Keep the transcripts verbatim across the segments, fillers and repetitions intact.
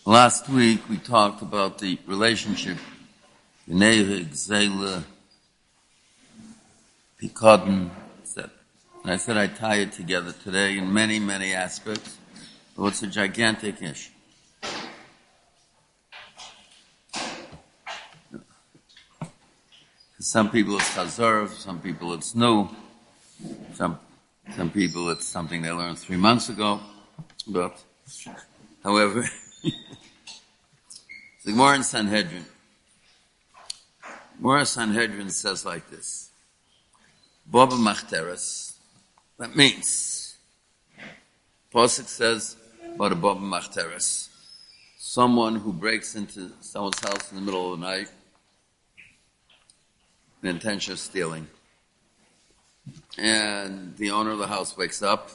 Last week we talked about the relationship Gnehig, Zela, Pikadon, et cetera. And I said I'd tie it together today in many, many aspects. But it's a gigantic issue. Some people it's chazar, some people it's new, some some people it's something they learned three months ago. But, however, the Gemara in Sanhedrin. Gemara Sanhedrin says like this: Baba Machteres. That means, Pasuk says, but a Baba Machteres, someone who breaks into someone's house in the middle of the night. The intention of stealing. And the owner of the house wakes up.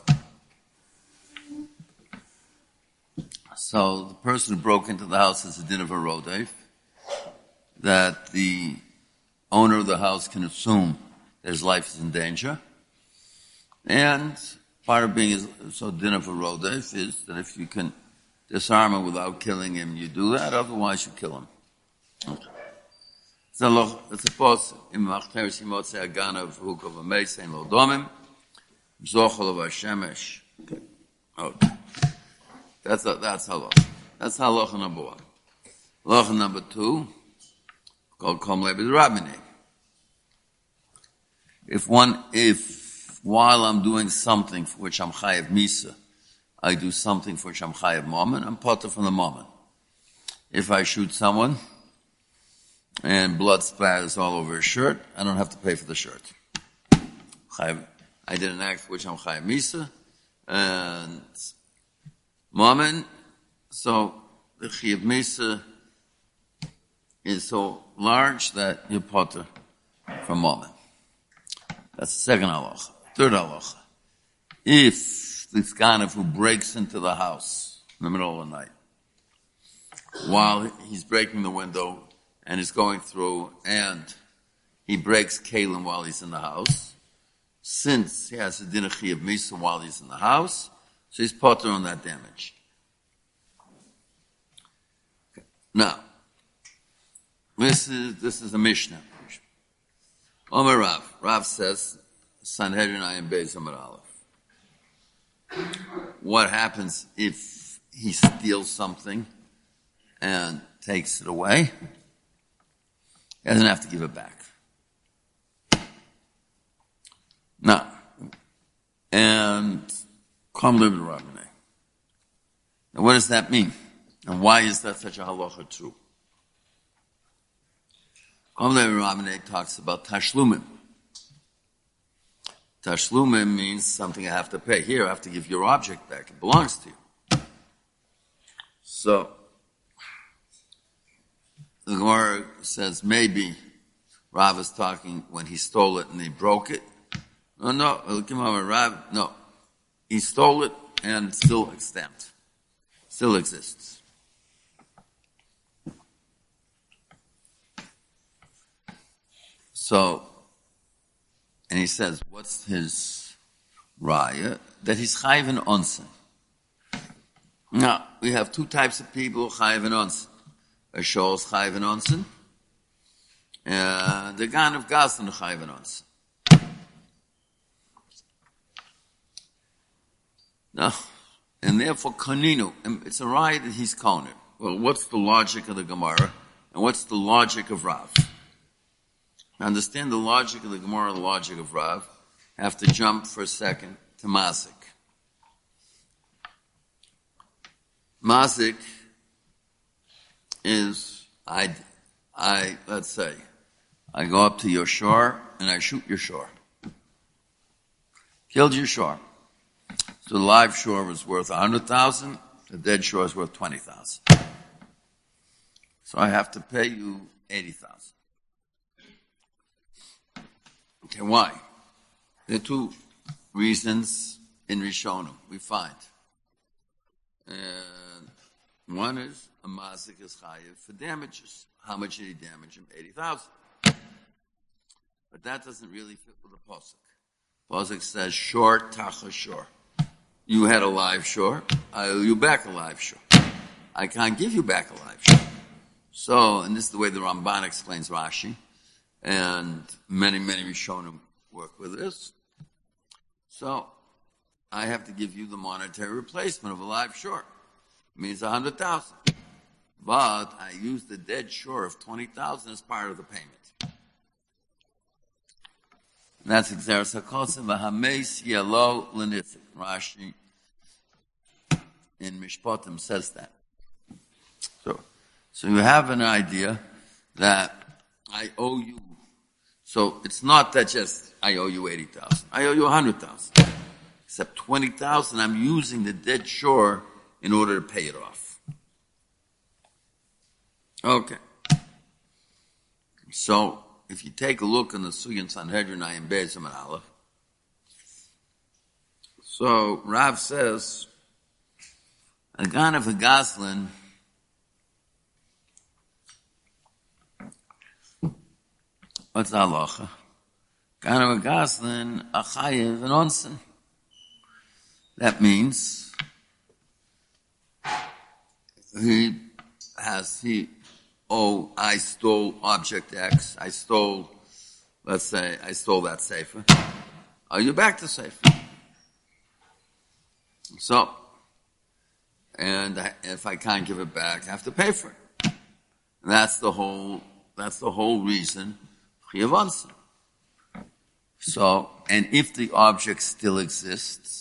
So the person who broke into the house is a din of a rodef, that the owner of the house can assume that his life is in danger. And part of being so din of a rodef is that if you can disarm him without killing him, you do that, otherwise you kill him. Okay. It's a post in Machteres Yimotze Agana of Hukov Ameis Ein Lo Domim Zochol of Hashemesh. Okay. Okay. That's a, that's halacha. That's halacha number one. Halacha number two, called Kom Lebed Rabbeinu. If one, if while I'm doing something for which I'm chayav misa, I do something for which I'm chayav mammon, I'm potter from the mammon. If I shoot someone and blood splatters all over his shirt, I don't have to pay for the shirt. I did an act for which I'm chayav misa, and mammon, so the chayav misa is so large that you're potter from mammon. That's the second halacha. Third halacha. If this guy who breaks into the house in the middle of the night, while he's breaking the window, and is going through, and he breaks kalim while he's in the house, since he has a din of chayav misa while he's in the house, so he's potter on that damage. Okay. Now, this is this is a Mishnah. Omer Rav. Rav says, Sanhedrin Ayin Beis Omer Aleph. What happens if he steals something and takes it away? He doesn't have to give it back. No. And Kom Lebed Rabbeinu. Now what does that mean? And why is that such a halacha true? Kom Lebed Rabbeinu talks about tashlumim. Tashlumim means something I have to pay. Here I have to give your object back. It belongs to you. So, the Gemara says maybe Rav is talking when he stole it and he broke it. No, no, Rav, no. He stole it and it's still extant. Still exists. So, and he says, what's his raya? That he's chayiv in onsen. Now, we have two types of people chayiv in onsen. A shol is chayiv in onsen, and the gan of gasan is chayiv in onsen. Now, and therefore koninu, it's a right that he's konin. Well, what's the logic of the Gemara, and what's the logic of Rav? Now, understand the logic of the Gemara, the logic of Rav. Have to jump for a second to Masik. Masik is, I, I, let's say, I go up to your shore and I shoot your shore. Killed your shore. So the live shore was worth a hundred thousand, the dead shore is worth twenty thousand. So I have to pay you eighty thousand. Okay, why? There are two reasons in Rishonim we find. And one is a mazik is chayiv for damages. How much did he damage him? eighty thousand. But that doesn't really fit with the pasuk. Pasuk says shore tacha shore. You had a live shore, I owe you back a live shore. I can't give you back a live shore. So, and this is the way the Ramban explains Rashi, and many, many Rishonim work with this. So, I have to give you the monetary replacement of a live shore. It means a hundred thousand. But I use the dead shore of twenty thousand as part of the payment. And that's Xeris HaKosim v'hameis yelo l'nitzik. Rashi in Mishpatim says that. So, so you have an idea that I owe you. So it's not that just I owe you eighty thousand. I owe you a hundred thousand. Except twenty thousand, I'm using the dead shore in order to pay it off. Okay. So, if you take a look in the Suyan Sanhedrin, I am Bezim and Aleph. So, Rav says, a Ganav a Goslin, what's the halacha? Ganav a Goslin, a chayev and onsen. That means he has, he, oh, I stole object X, I stole, let's say, I stole that sefer. Are you back to sefer? So, and I, if I can't give it back, I have to pay for it. And that's the whole, that's the whole reason, Chiyav Onsen. So, and if the object still exists,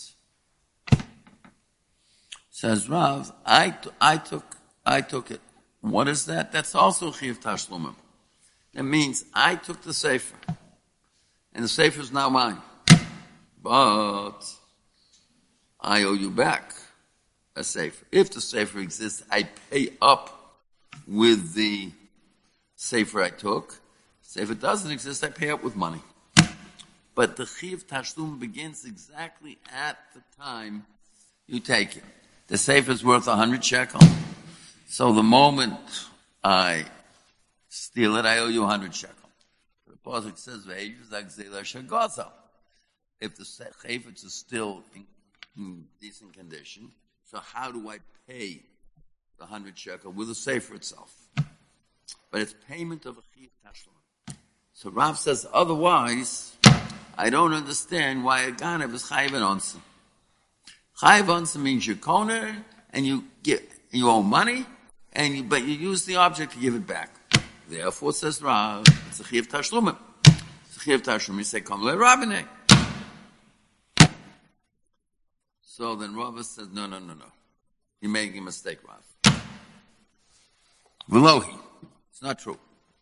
says Rav, I, t- I took, I took it. What is that? That's also Chiyav Tashlumim. That means I took the sefer, and the sefer is now mine. But I owe you back a sefer. If the sefer exists, I pay up with the sefer I took. If it doesn't exist, I pay up with money. But the Chiyav Tashlum begins exactly at the time you take it. The sefer is worth a hundred shekel. So the moment I steal it, I owe you a hundred shekel. The pasuk says, if the chayfetz is still in, in decent condition, so how do I pay the hundred shekel with the sefer itself? But it's payment of a chiyav tashlum. So Rav says, otherwise, I don't understand why a ganav is chayiv and onsen. Chayiv onsen means you're koner and you get you owe money, and you, but you use the object to give it back. Therefore, says Rav, it's a chiyav tashlum. It's a chiyav tashlum. You say, "Come le Rabbinei." So then Rav says, "No, no, no, no. You're making a mistake, Rav. Velohi. It's not true.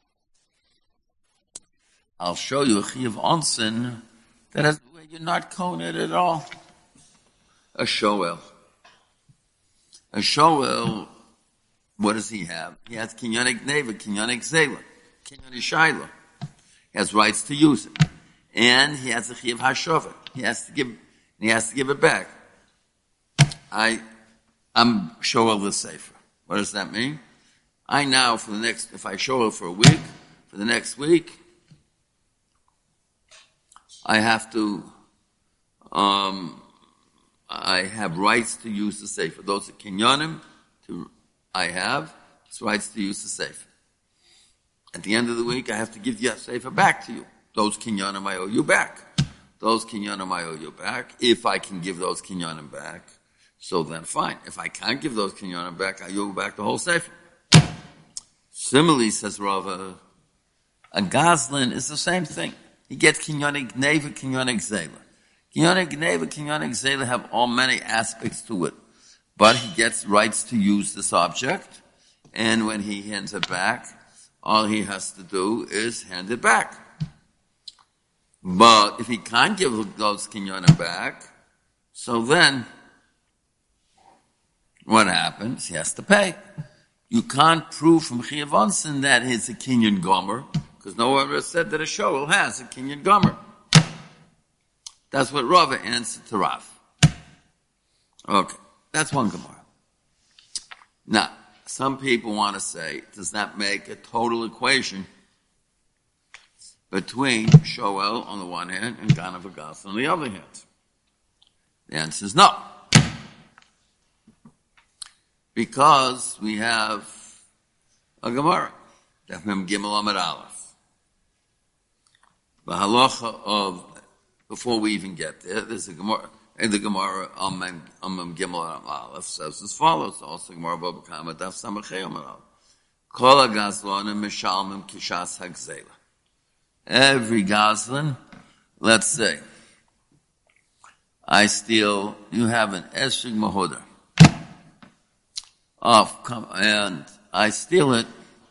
I'll show you a chiyav onsen that has, you're not koner at all. A shoel. A shoel, what does he have? He has kinyonik neva, kinyonik zela, kinyonik shaila. He has rights to use it. And he has a chiyav hashova. He has to give, he has to give it back. I, I'm shoel the sefer. What does that mean? I now, for the next, if I shoel for a week, for the next week, I have to, um, I have rights to use the sefer. Those are kinyonim, to, I have rights to use the sefer. At the end of the week, I have to give the sefer back to you. Those kinyonim I owe you back. Those kinyonim I owe you back. If I can give those kinyonim back, so then fine. If I can't give those kinyonim back, I owe you back the whole sefer. Similarly, says Rava, a Goslin is the same thing. He gets kinyonik neva, kinyonik zela. Kinyonik neva, kinyonik zela have all many aspects to it. But he gets rights to use this object, and when he hands it back, all he has to do is hand it back. But if he can't give those kinyonim back, so then, what happens? He has to pay. You can't prove from Chiyav Onsen that it's a kinyon gomer, because no one ever said that a shoel has a kinyon gomer. That's what Rava answered to Rav. Okay, that's one Gemara. Now, some people want to say, does that make a total equation between shoel on the one hand and ganav v'gas on the other hand? The answer is no. because we have a Gemara. Daf Mem Gimel Amud Aleph. The halacha of, before we even get there, there's a Gemara, and the Gemara on Mem Gimel Amud Aleph says as follows, also Gemara Baba Kama Daf Samachay Amud Aleph. Kol HaGazlanim Mishalmim Kishas HaGzela. Every Gazlan, let's say, I steal, you have an Esrig Mahuda. Off, come, and I steal it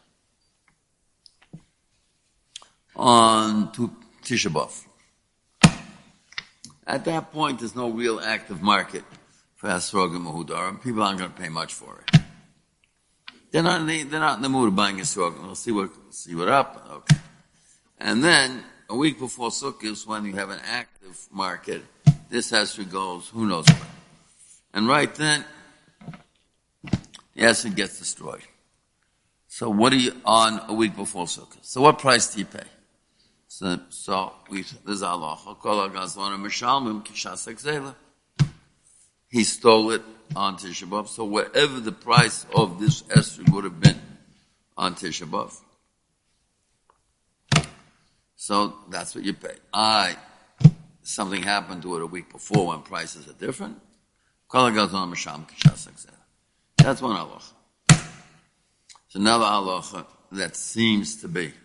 on to Tisha B'Av. At that point, there's no real active market for Esrog and Mahudar, and people aren't going to pay much for it. They're not in the, they're not in the mood of buying Esrog. We'll see what, see what up. Okay. And then, a week before Sukkot, when you have an active market, this Esrog goes, who knows where. And right then, the Esrog gets destroyed. So what are you on a week before Sukkot? So what price do you pay? So, so we, there's halacha. Kol HaGazlanim Mishalmim Kishas HaGzela. He stole it on Tisha B'Av. So whatever the price of this Esrog would have been on Tisha B'Av. So that's what you pay. I, something happened to it a week before when prices are different. Kol HaGazlanim Mishalmim Kishas HaGzela. That's one halacha. So another halacha that seems to be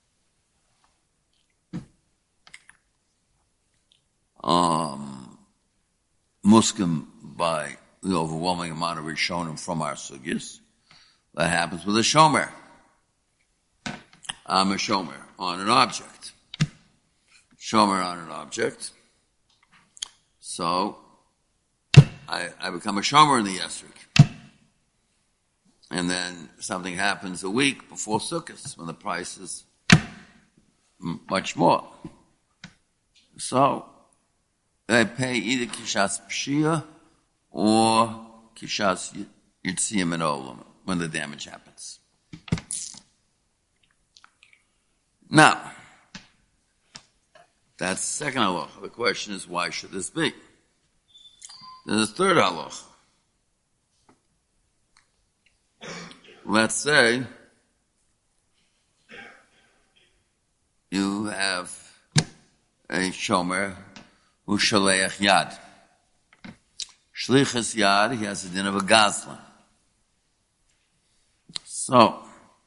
um, muskim by the overwhelming amount of Rishonim from our sugyas. That happens with a shomer. I'm a shomer on an object. Shomer on an object. So I, I become a shomer in the Esrog. And then something happens a week before Sukkot when the price is m- much more. So they pay either Kishas Pshia or Kishas Yitziyim and Olam when the damage happens. Now, that's the second halacha. The question is, why should this be? There's a third halacha. Let's say you have a shomer who shaleach yad. Shlichus yad, he has a din of a gazlan. So,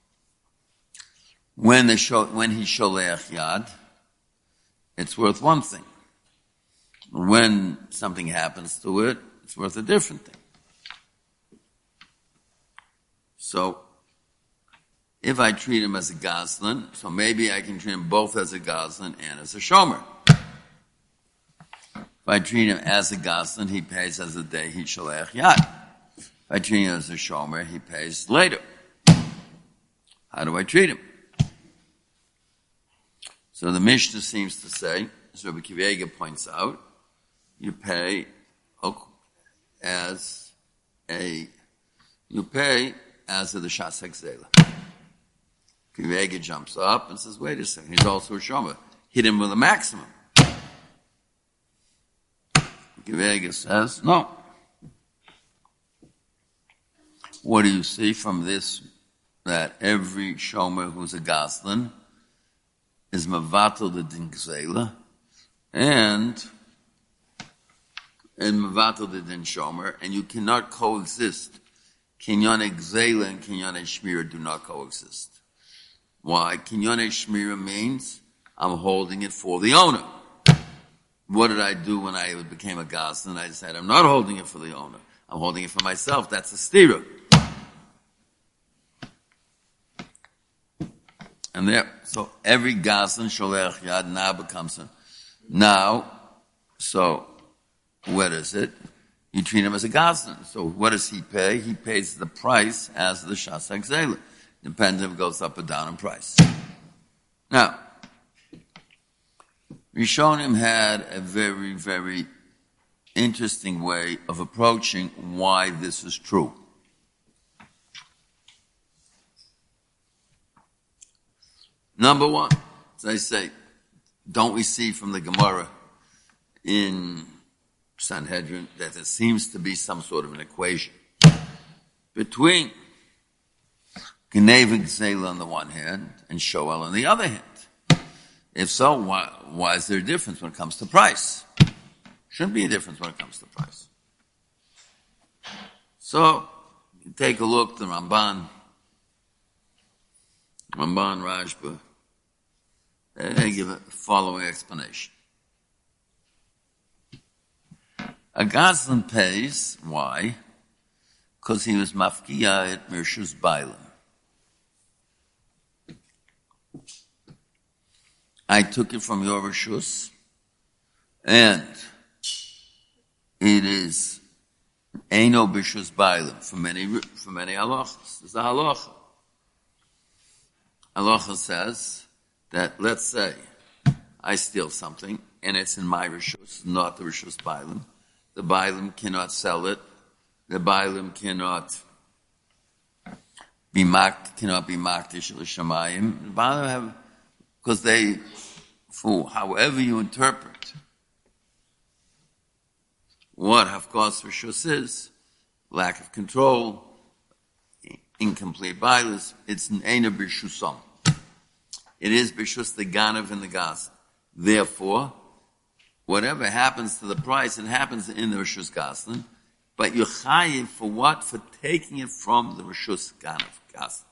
when the show, when he shaleach yad, it's worth one thing. When something happens to it, it's worth a different thing. So, if I treat him as a gazlan, so maybe I can treat him both as a gazlan and as a shomer. If I treat him as a gazlan, he pays as a day he shaleach yad. If I treat him as a shomer, he pays later. How do I treat him? So the Mishnah seems to say, as Rabbi Akiva Eiger points out, you pay as a, you pay as of the Shas HaGzela. Akiva Eiger jumps up and says, wait a second, he's also a shomer. Hit him with a maximum. Akiva Eiger says, no. What do you see from this? That every shomer who's a gazlan is mavatal the din gzela, and and mavatal the din shomer, and you cannot coexist. Kinyane gzela and kinyane shmira do not coexist. Why? Kinyane shmira means I'm holding it for the owner. What did I do when I became a gazlan? I decided I'm not holding it for the owner. I'm holding it for myself. That's a stira. And there, so every gazlan sholech yad now becomes a, now, so what is it? You treat him as a gazlan. So what does he pay? He pays the price as the Shas HaGzela. Depending if it goes up or down in price. Now, Rishonim had a very, very interesting way of approaching why this is true. Number one, as I say, don't we see from the Gemara in Sanhedrin that there seems to be some sort of an equation. between Gneva and Gzela on the one hand and Shoel on the other hand? If so, why, why is there a difference when it comes to price? Shouldn't be a difference when it comes to price. So, you take a look, the Ramban, Ramban Rashba, they give a following explanation. A Goslin pays, why? Because he was mafkiya at Mirshus Bailam. I took it from your Rishus, and it is Eino Bishus Bailam for many, for many halachas. There's a halacha. Halacha says that, let's say, I steal something, and it's in my Rishus, not the Rishus Bailam. The Bailam cannot sell it. The Bailam cannot be marked, cannot be marked Ishel Shamayim. The Bailam have, because they, for however you interpret what Hafkas Rishus is, lack of control, incomplete Bailas, it's an Eina B'Shusam. It is B'Shus the Ganav and the Gaza. Therefore, whatever happens to the price, it happens in the Rishus Goslin, but you're chayiv for what? For taking it from the Rishus Ganav Goslin.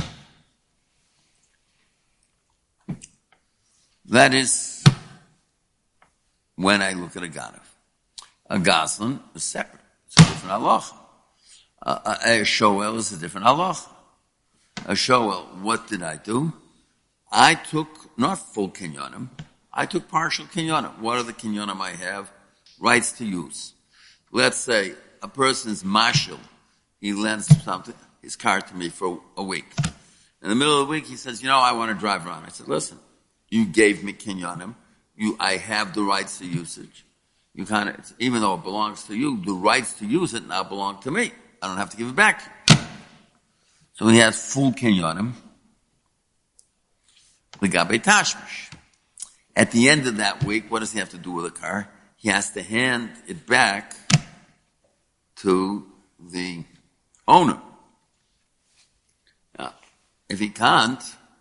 That is when I look at a Ganav. A Goslin is separate. It's a different halacha. A, a, a Shoel is a different halacha. A Shoel, what did I do? I took not full kinyonim. I took partial kinyonim. What are the kinyonim I have? Rights to use. Let's say a person is mashal. He lends something, his car to me for a week. In the middle of the week, he says, you know, I want to drive around. I said, listen, you gave me kinyonim. You, I have the rights to usage. You kind of, even though it belongs to you, the rights to use it now belong to me. I don't have to give it back to you. So he has full kinyonim. L'gabe tashmish. At the end of that week, what does he have to do with the car? He has to hand it back to the owner. Now, if he can't,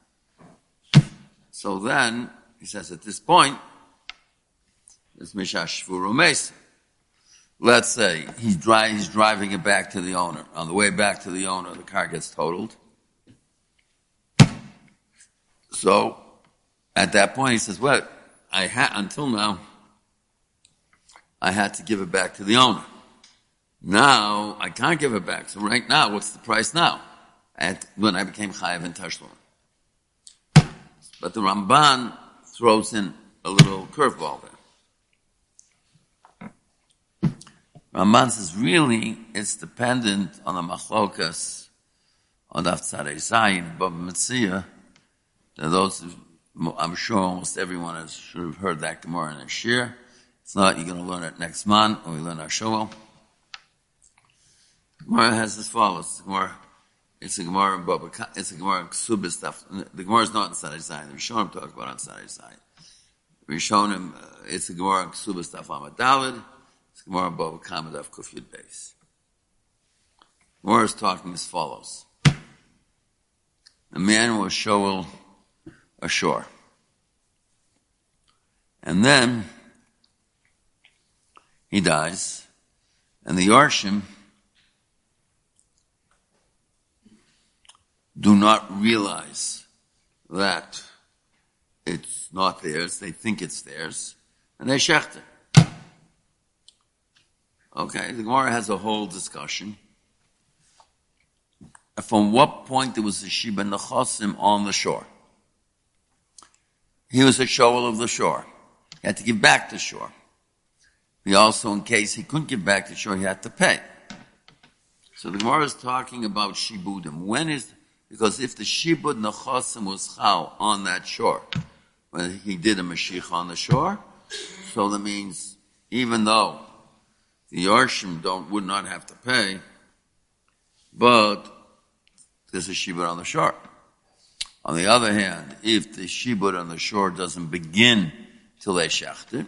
so then, he says at this point, it's Mishash Shvuru Mesa. Let's say he's, dri- he's driving it back to the owner. On the way back to the owner, the car gets totaled. So, at that point, he says, well, I had, until now, I had to give it back to the owner. Now, I can't give it back. So right now, what's the price now? At, when I became Chayav in Tashlum. But the Ramban throws in a little curveball there. Ramban says, really, it's dependent on the machlokas, on the Tzarei Zayin, Baba Metzia. Those, I'm sure almost everyone has should have heard that Gemara in a shir. If not, you're going to learn it next month, or we learn our Shoel. Gemara has as follows. Gemara, it's a Gemara in Baba, it's a Gemara in Ksubah stuff. The Gemara is not in Tzarei Zayin. The Rishonim talk about on Tzarei Zayin. The Rishonim, uh, it's a Gemara in Ksubah stuff on Madalid. It's a Gemara in Baba Kama Daf Kuf Yud Beis. Gemara is talking as follows. A man was Shoel ashore. And then he dies, and the Yarshim do not realize that it's not theirs. They think it's theirs, and they shecht it. Okay, the Gemara has a whole discussion. From what point there was a Shiba Nechasim on the shore? He was a shoal of the shore. He had to give back the shore. He also, in case he couldn't give back the shore, he had to pay. So the Gemara is talking about shibudim. When is, because if the shibud nechasim was chal on that shore, when he did a mashiach on the shore, so that means even though the Yarshim don't, would not have to pay, but there's a shibud on the shore. On the other hand, if the shibud on the shore doesn't begin till they shecht it,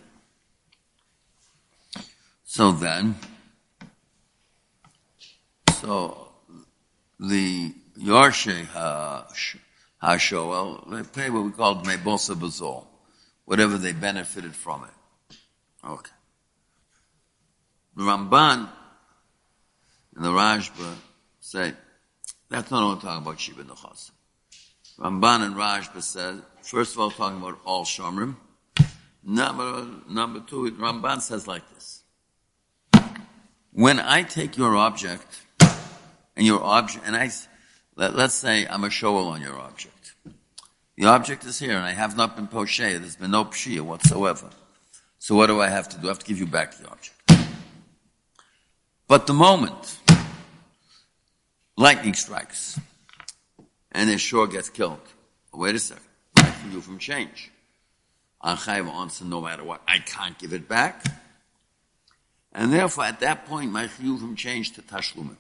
so then, so the Yorshe HaShoel, they pay what we call Mebosa Bazol, whatever they benefited from it. Okay. The Ramban and the Rashba say, that's not only talking about Shiva Nechas. Ramban and Rashba said, first of all, talking about all Shomrim. Number, number two, Ramban says like this. When I take your object, and your object, and I, let, let's say I'm a shoel on your object. The object is here, and I have not been posheya. There's been no pshia whatsoever. So what do I have to do? I have to give you back the object. But the moment lightning strikes, and the shore gets killed, wait a second, I can do from change. I'm chayav answer no matter what. I can't give it back. And therefore, at that point, my chiyuvim changed to tashlumim.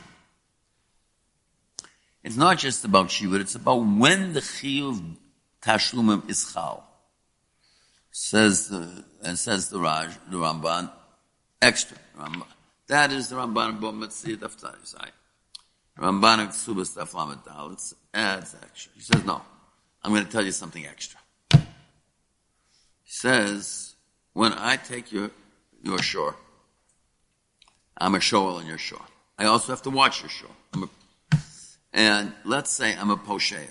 It's not just about shivur, it's about when the chiyuv tashlumim is chal. Says the, and says the Raj, the Ramban, extra. Ramban. That is the Ramban Bo Metziyah Daftari side. Ramban Ksubas Daflamet Dal, it adds extra. He says, no, I'm going to tell you something extra. He says, when I take your, your shore, I'm a shoel on your shore. I also have to watch your shore. I'm a, and let's say I'm a posheya.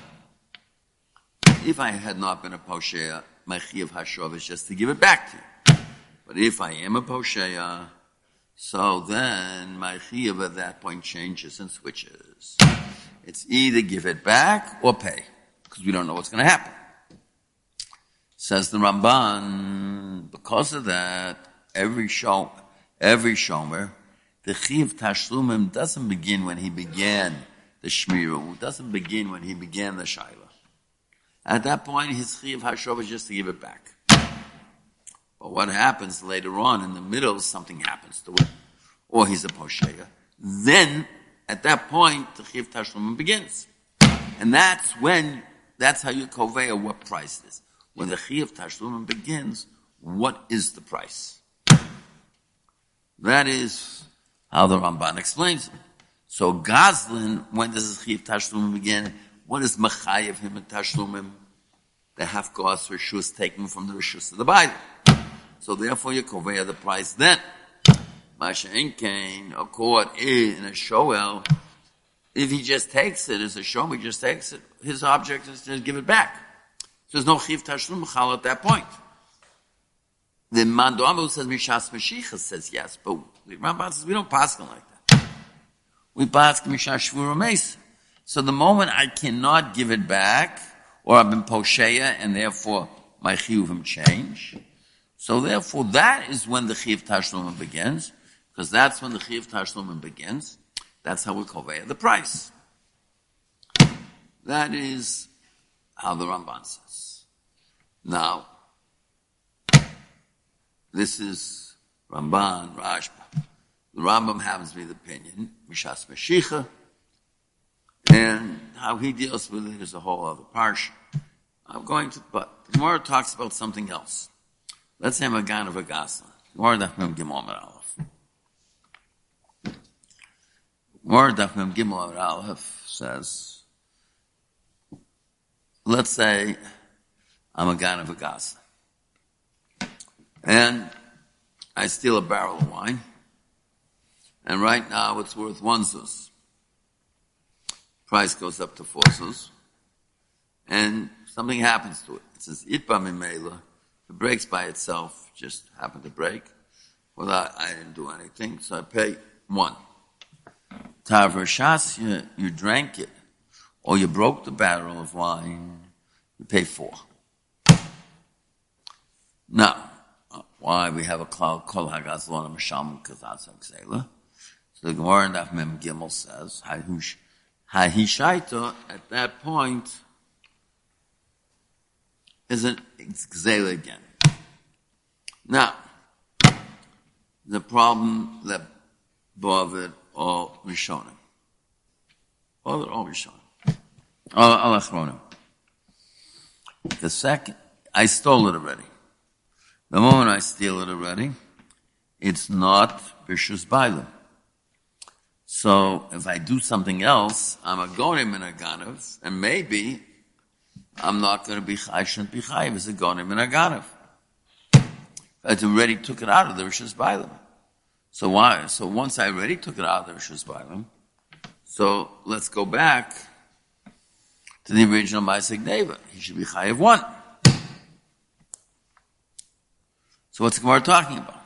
If I had not been a posheya, my chiyuv hashov is just to give it back to you. But if I am a posheya, so then my chiyuv at that point changes and switches. It's either give it back or pay, because we don't know what's going to happen. Says the Ramban, because of that, every show, every shomer, the chiyuv tashlumim doesn't begin when he began the shmiru. It doesn't begin when he began the shaila. At that point, his chiyuv hashov is just to give it back. But what happens later on in the middle, something happens to it, or he's a posheya. Then, at that point, the chiyuv tashlumim begins. And that's when, that's how you convey what price it is. When the chiyuv tashlumim begins, what is the price? That is how the Ramban explains it. So Gazlin, when does the chiyuv tashlumim begin? What is mechayev him and tashlumim? The half cost rishus taken from the rishus of the Bible. So therefore you convey the price then. Masha Inkain, a court in a shoel, if he just takes it as a show, he just takes it, his object is to give it back. So there's no chiyuv tashlum chal at that point. The Mandoamu says Mishas Mashiach says yes, but the Ramban says we don't pass him like that. We pass Mishas Shvura Meis. So the moment I cannot give it back, or I've been posheya, and therefore my chiyuvim change. So therefore that is when the chiyuv tashlumim begins, because that's when the chiyuv tashlumim begins. That's how we convey the price. That is how the Ramban says. Now, this is Ramban, Rashba. The Rambam happens to be the opinion, Mishas Mashiach, and how he deals with it is a whole other parsha. I'm going to, but the Gemara talks about something else. Let's say I'm a gan of a gasla. Gemara daf mem gimel amar aleph. Gemara daf mem gimel amar aleph says, let's say I'm a gan of a gasla. And I steal a barrel of wine, and right now it's worth one zuz. Price goes up to four zuz, and something happens to it. It says itba mimela. It breaks by itself, just happened to break. Well, I, I didn't do anything, so I pay one. Taver shas, you, you drank it, or you broke the barrel of wine, you pay four. Now, why we have a cloud kol hagazlon misham kazatz ha'ksela. So the Gemara in Daf Mem Gimel says, Hahishaita at that point is an gzela again. Now, the problem that bothered all Rishonim, bothered all Rishonim, all, all Achronim. The second, I stole it already. The moment I steal it already, it's not Bishus Bailim. So if I do something else, I'm a gonim and a ganav, and maybe I'm not going to be I shouldn't be chayiv as a gonim and a ganav. I already took it out of the Rishus Bailim. So why? So once I already took it out of the Rishus Bailim, so let's go back to the original Ma'aseh Gneva. He should be chayiv one. So what's the Gemara talking about?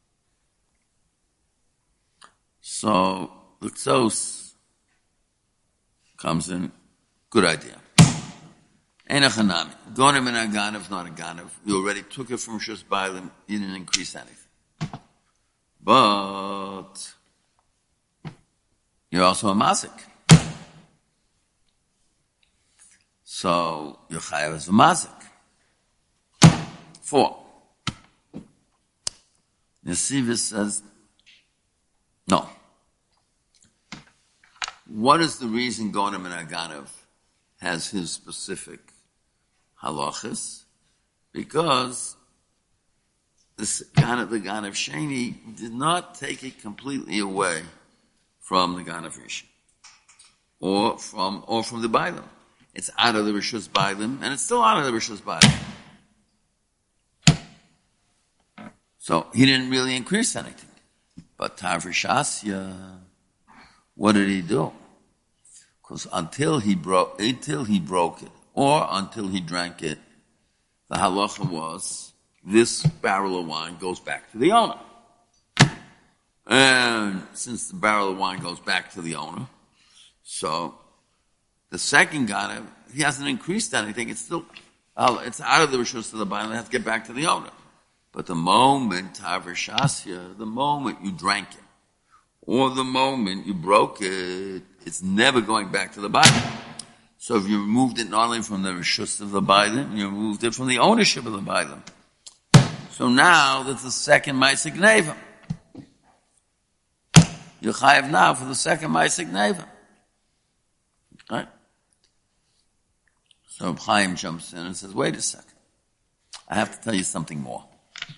So the Ktsos comes in. Good idea. Ein a chanami. Gonim and a ganav, not a ganav. You already took it from Rishus Bailim. You didn't increase anything. But you're also a mazik. So you're chayav as a mazik. Four. Nesivis says, no. What is the reason Gonim and Aganav has his specific halachas? Because this Ganav, the Ganav Sheni, did not take it completely away from the Ganav Rishon, or from or from the Bailim. It's out of the Rishus Bailim, and it's still out of the Rishus Bailim. So he didn't really increase anything. But Tavrishasya, what did he do? Because until he broke, until he broke it, or until he drank it, the halacha was this barrel of wine goes back to the owner. And since the barrel of wine goes back to the owner, so the second Ganav, he hasn't increased anything. It's still, it's out of the Rishus of the Bailim. It has to get back to the owner. But the moment, Tavrishasya, the moment you drank it, or the moment you broke it, it's never going back to the Bailim. So if you removed it not only from the Rishus of the Bailim, you removed it from the ownership of the Bailim. So now that's the second Ma'aseh Gneva. You're chayav now for the second Ma'aseh Gneva. Right? So Chaim jumps in and says, wait a second. I have to tell you something more.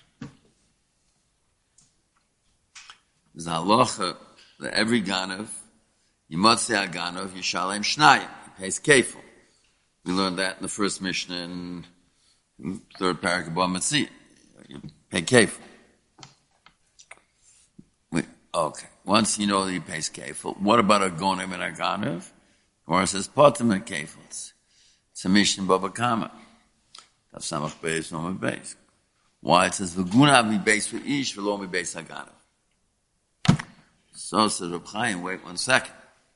There's a halacha that every ganav, Yimotzei HaGanav, Yishalem Shnayim. He pays kefil. We learned that in the first Mishnah in the third paragraph of Mitzvah. You pay kefil. Okay. Once you know that he pays kefil, what about a gonim and a ganav? Or it says potem and kefil. It's a Mishnah Baba Kama. Tav Samach Beis, no Beis. Why? It says v'guna mi beis v'ish v'lo mi beis haganav. So said Reb Chaim, wait one second.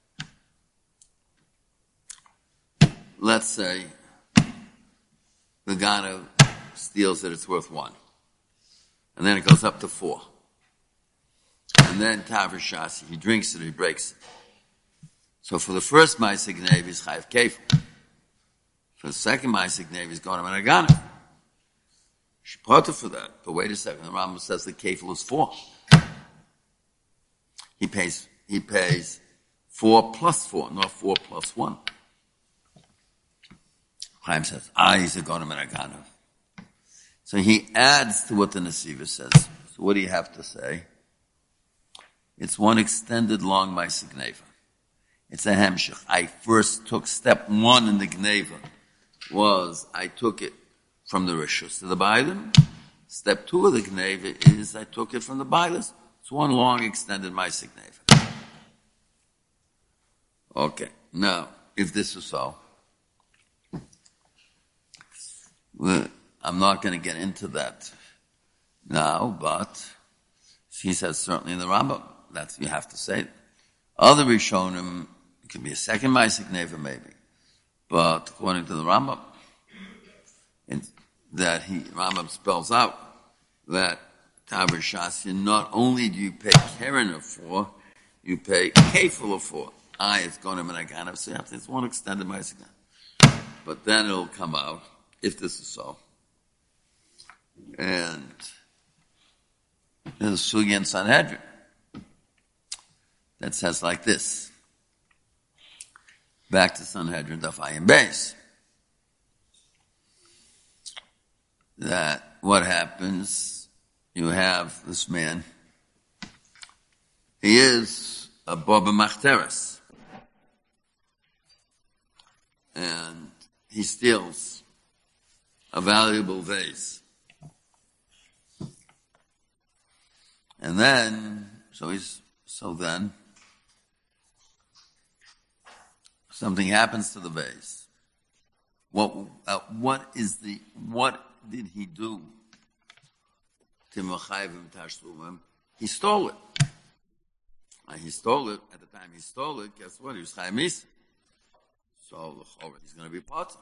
Let's say the ganav steals that it's worth one. And then it goes up to four. And then Tavrishasya, he drinks it, he breaks it. So for the first Ma'aseh Gneva, he's chayav kefil. For the second Ma'aseh Gneva, he's going to an aganav. She parted for that. But wait a second, the Rambam says the kefil is four. He pays, he pays four plus four, not four plus one. Chaim says, ah, he's a gonim and a ganav. So he adds to what the Nesiva says. So what do you have to say? It's one extended long Ma'aseh Gneva. It's a hemshech. I first took step one in the Gneva was I took it from the Rishus to the Bailim. Step two of the Gneva is I took it from the Bailis. It's one long extended Ma'aseh Gneva. Okay. Now, if this is so, well, I'm not going to get into that now, but he says certainly in the Rambam, that's you have to say. Other Rishonim, it could be a second Ma'aseh Gneva maybe, but according to the Rambam, in, that he Rambam spells out that Tavrishasya, not only do you pay Keren of four, you pay Kefil of four. I, it's Gonim and Aganav, so you have to, it's one extended Ma'aseh Gneva. But then it'll come out, if this is so. And there's a Sugya in Sanhedrin that says like this. Back to Sanhedrin, Daf Ayin Beis. That what happens, you have this man. He is a Boba Machteres. And he steals a valuable vase. And then, so he's, so then, something happens to the vase. What, uh, what is the, what did he do to Mechayevim Tashlumim? He stole it. And he stole it, at the time he stole it, guess what? He was Chayav Misa. So, he's going to be potter.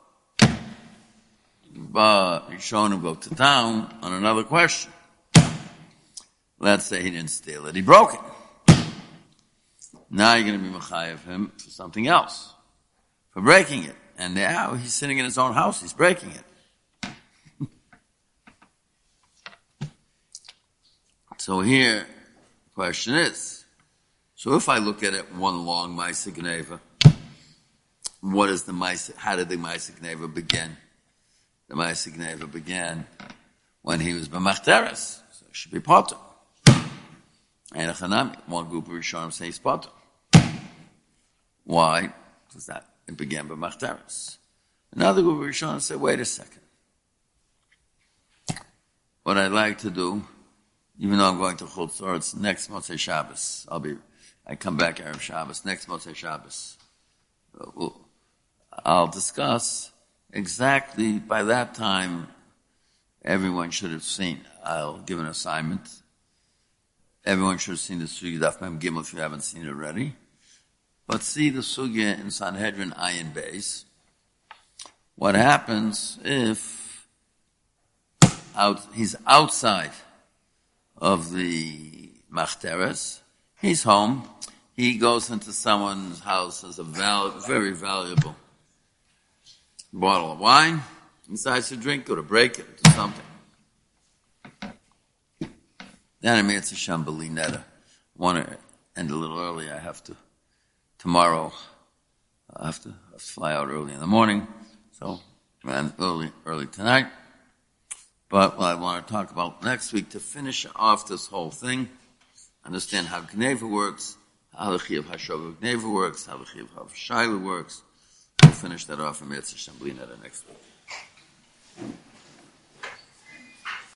But he's showing him go to town on another question. Let's say he didn't steal it, he broke it. Now you're going to be Mechayev him for something else, for breaking it. And now he's sitting in his own house, he's breaking it. So here, the question is, so if I look at it one long Maaseh Gneva, what is the Maaseh, how did the Maaseh Gneva begin? The Maaseh Gneva began when he was b'machteres, so it should be potter. And Chanami, one group of Rishonim say he's potter. Why? Because that it began b'machteres. Another group of Rishonim say, wait a second. What I'd like to do, even though I'm going to Chutz La'aretz next Motzei Shabbos, I'll be, I come back Erev Shabbos, next Motzei Shabbos. Uh, we'll, I'll discuss exactly, by that time, everyone should have seen. I'll give an assignment. Everyone should have seen the Sugya Daf Mem Gimel if you haven't seen it already. But see the Sugya in Sanhedrin Ayin Beis. What happens if out, he's outside of the Machteres, he's home, he goes into someone's house as a val- very valuable bottle of wine, decides to drink it or break it or do something. Then I mean, it's a Shambali Netta. I want to end a little early. I have to, tomorrow, I have to, I have to fly out early in the morning. So, and early, early tonight. But what I want to talk about next week to finish off this whole thing, understand how Gneva works, how the Chiyuv HaShov Gneva works, how the Chiyuv HaShaila works. We'll finish that off in Mitzvah Shambali Netta next week.